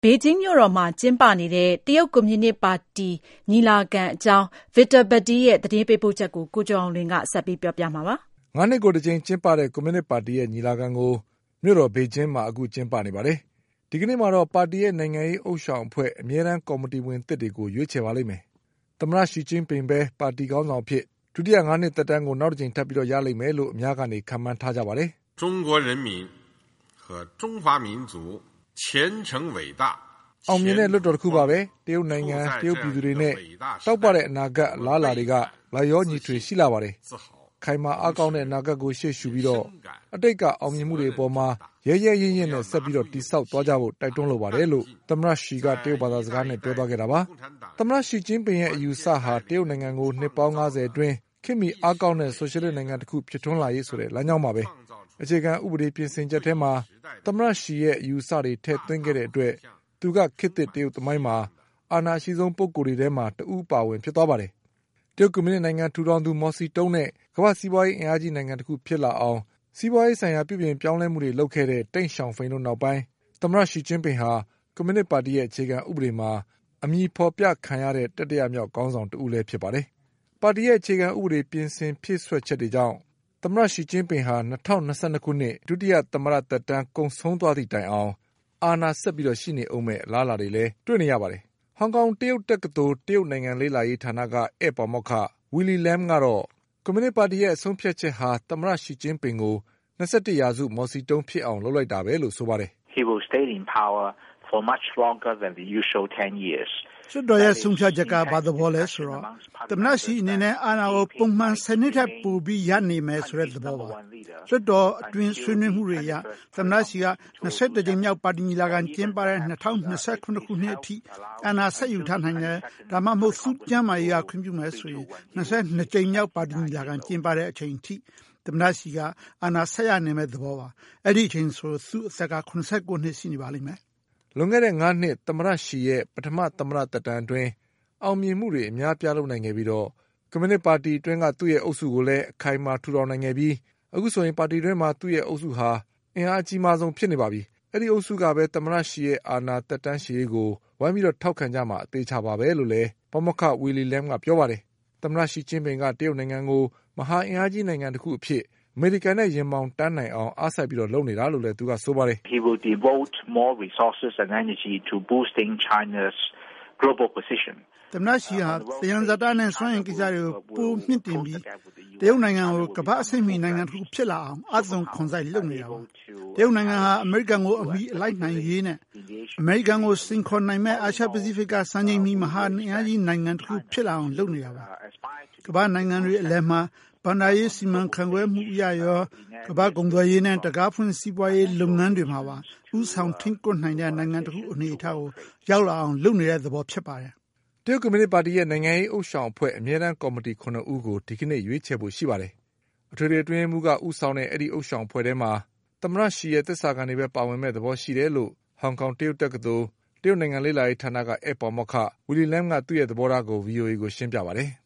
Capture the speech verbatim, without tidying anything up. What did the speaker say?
ဘေကျင်းမြို့တော်မှာကျင်းပနေတဲ့တရုတ်ကွန်မြူနစ်ပါတီညီလာခံအကြောင်း Victor Bati ရဲ့သတင်းပေးပို့ချက်ကို ကိုကျော်အောင်လွင်ကဆက်ပြီးပြောပြမှာပါ။ငါးနှစ်ကိုတစ်ကြိမ်ကျင်းပတဲ့ကွန်မြူနစ်ပါတီရဲ့ညီလာခံကိုမြို့တော်ဘေကျင်းမှာအခုကျင်းပနေပါတယ်။ဒီကနေ့မှာတော့ပါတီရဲ့နိုင်ငံရေးအုပ်ဆောင်အဖွဲ့အမြဲတမ်းကော်မတီဝင်သစ်တွေကိုရွေးချယ်ပါလိမ့်မယ်။သမ္မတရှီကျင်းပင်ပဲပါတီခေါင်းဆောင်ဖြစ်ဒုတိယငါးနှစ်သက်တမ်းကိုနောက်တစ်ကြိမ်ထပ်ပြီးရလိမ့်မယ်လို့အများကနေခန့်မှန်းထားကြပါတယ်။中国人民和中华民族前程伟大အောင်မြင်တဲ့လွှတ်တော်တစ်ခုပါပဲတရုတ်နိုင်ငံတရုတ်ပြည်သူတွေနဲ့တောက်ပတဲ့အနာဂတ်အလားအလာတွေကလာရောညီထွေရှိလာပါတယ်ခိုင်မာအားကောင်းတဲ့အနာဂတ်ကိုရှေ့ရှုပြီးတော့အတိတ်ကအောင်မြင်မှုတွေအပေါ်မှာရဲရဲရင့်ရင့်နဲ့ဆက်ပြီးတော့တိဆောက်သွားကြဖို့တိုက်တွန်းလိုပါတယ်လို့သမ္မတရှီကတရုတ်ဘာသာစကားနဲ့ပြောသွားခဲ့တာပါသမ္မတရှီကျင်းပင်ရဲ့အယူဆဟာတရုတ်နိုင်ငံကိုနှစ်ပေါင်းငါးဆယ်အတွင်းခေတ်မီအားကောင်းတဲ့ဆိုရှယ်လစ်နိုင်ငံတစ်ခုဖြစ်ထွန်းလာရေးဆိုတဲ့လမ်းကြောင်းပါပဲအခြေခံဥပဒေပြင်ဆင်ချက်ထဲမှာသမ္မတရှီရဲ့အယူဆတွေထည့်သွင်းခဲ့တဲ့အတွက်သူကခေတ်သစ်တရုတ်သမိုင်းမှာအာဏာရှိဆုံးပုဂ္ဂိုလ်တွေထဲမှာတဦးပါဝင်ဖြစ်သွားပါတယ်။တရုတ်ကွန်မြူနစ်နိုင်ငံထူထောင်သူမော်စီတုံးနဲ့ကမ္ဘာစီးပွားရေးအင်အားကြီးနိုင်ငံတစ်ခုဖြစ်လာအောင်စီးပွားရေးဆိုင်ရာပြုပြင်ပြောင်းလဲမှုတွေလုပ်ခဲ့တဲ့တိန့်ရှောင်ဖိန်တို့နောက်ပိုင်းသမ္မတရှီကျင်းပင်ဟာကွန်မြူနစ်ပါတီရဲ့အခြေခံဥပဒေမှာအမည်ဖော်ပြခံရတဲ့တတိယမြောက်ခေါင်းဆောင်တဦးလည်းဖြစ်ပါတယ်။ပါတီရဲ့အခြေခံဥပဒေပြင်ဆင်ဖြည့်ဆွတ်ချက်တွေကြောင့်သမ္မတရှီကျင်းပင်ဟာ၂၀၂၂ခုနှစ်ဒုတိယသမ္မတသက်တမ်းကုန်ဆုံးသွားသည့်တိုင်အောင်အာဏာဆက်ပြီးရှိနေဦးမယ့်အလားအလာတွေလည်းတွေ့နေရပါတယ်။ဟောင်ကောင်တရုတ်တက္ကသိုလ်တရုတ်နိုင်ငံလေ့လာရေးဌာနကဧည့်ပါမောက္ခဝီလီလမ်ကတော့ကွန်မြူနစ်ပါတီရဲ့အဆုံးဖြတ်ချက်ဟာသမ္မတရှီကျင်းပင်ကို၂၁ရာစုမော်စီတုံးဖြစ်အောင်လုပ်လိုက်တာပဲလို့ဆိုပါတယ်။ He will stay in power for much longer than the usual ten years. လွှတ်တော်ရဲ့ဆုံးဖြတ်ချက်ကဘာသဘောလဲဆိုတော့သမ္မတရှီအနေနဲ့အာဏာကိုပုံမှန်ဆယ်နှစ်ထက်ပိုပြီးရနေမယ်ဆိုတဲ့သဘောပါလွှတ်တော်အတွင်းဆွေးနွေးမှုတွေအရသမ္မတရှီက၂၁ကြိမ်မြောက်ပါတီညီလာခံကျင်းပတဲ့၂၀၂၇ခုနှစ်အထိအာဏာဆက်ယူထားနိုင်တယ်ဒါမှမဟုတ်သူ့ကျမ်းမာရေးကခွင့်ပြုမယ်ဆိုရင်၂၂ကြိမ်မြောက်ပါတီညီလာခံကျင်းပတဲ့အချိန်အထိသမ္မတရှီကအာဏာဆက်ရနေမဲ့သဘောပါအဲ့ဒီအချိန်ဆိုသူ့အသက်က၇၉နှစ်ရှိနေပါလိမ့်မယ်လွန်ခဲ့တဲ့ငါးနှစ်သမ္မတရှီရဲ့ပထမသမ္မတသက်တမ်းအတွင်းအောင်မြင်မှုတွေအများပြားလုပ်နိုင်ခဲ့ပြီးတော့ကွန်မြူနစ်ပါတီအတွင်းကသူ့ရဲ့အုပ်စုကိုလည်းအခိုင်အမာထူထောင်နိုင်ခဲ့ပြီးအခုဆိုရင်ပါတီတွင်းမှာသူ့ရဲ့အုပ်စုဟာအင်အားအကြီးမားဆုံးဖြစ်နေပါပြီ။အဲ့ဒီအုပ်စုကပဲသမ္မတရှီရဲ့အာဏာသက်တမ်းရှည်ရေးကိုဝိုင်းပြီးတော့ထောက်ခံကြမှာအသေးချပါပဲလို့လည်းပါမောက္ခဝီလီလမ်ကပြောပါတယ်။သမ္မတရှီကျင်းပင်ကတရုတ်နိုင်ငံကိုမဟာအင်အားကြီးနိုင်ငံတစ်ခုအဖြစ်အမေရိကန်နဲ့ရင်ပေါင်တန်းနိုင်အောင်အားစိုက်ပြီးတော့လုပ်နေတာလို့လည်းသူကဆိုပါတယ်။ He will devote more resources and energy to boosting China's global position. သမ္မတရှီဟာသယံဇာတနဲ့စွမ်းအင်ကိစ္စတွေကိုပိုမြင့်တင်ပြီးတရုတ်နိုင်ငံကိုကမ္ဘာအဆင့်မီနိုင်ငံတစ်ခုဖြစ်လာအောင်အသွင်ခွန်စိုက်လုပ်နေတာပါတရုတ်နိုင်ငံဟာအမေရိကန်ကိုအမိအလိုက်နိုင်ရေးနဲ့အမေရိကန်ကိုစိန်ခေါ်နိုင်မဲ့အာရှပစိဖိတ်ကစံချိန်မီမဟာအင်အားကြီးနိုင်ငံတစ်ခုဖြစ်လာအောင်လုပ်နေတာပါကမ္ဘာနိုင်ငံတွေအလယ်မှာဘဏ္ဍာရေးစီမံခန့်ခွဲမှုအရရောကမ္ဘာကုန်သွယ်ရေးနဲ့တကားဖွင့်စီးပွားရေးလုပ်ငန်းတွေမှာပါဥဆောင်ထိန်းကွပ်နိုင်တဲ့နိုင်ငံတစ်ခုအနေအထားကိုရောက်လာအောင်လုပ်နေတဲ့သဘောဖြစ်ပါတယ်တရုတ်ကွန်မြူနစ်ပါတီရဲ့နိုင်ငံရေးအုပ်ဆောင်အဖွဲ့အမြဲတမ်းကော်မတီခုနှစ်ဦးကိုဒီကနေ့ရွေးချယ်ဖို့ရှိပါတယ်။အထွေထွေအတွင်းမှုကဥဆောင်တဲ့အဲ့ဒီအုပ်ဆောင်အဖွဲ့ထဲမှာသမ္မတရှီရဲ့သစ္စာခံတွေပဲပါဝင်မဲ့သဘောရှိတယ်လို့ဟောင်ကောင်တရုတ်တက္ကသိုလ်တရုတ်နိုင်ငံလေ့လာရေးဌာနကဧည့်ပါမောက္ခဝီလီလမ်ကသူ့ရဲ့သဘောထားကို ဗီအိုအေ ကိုရှင်းပြပါတယ်။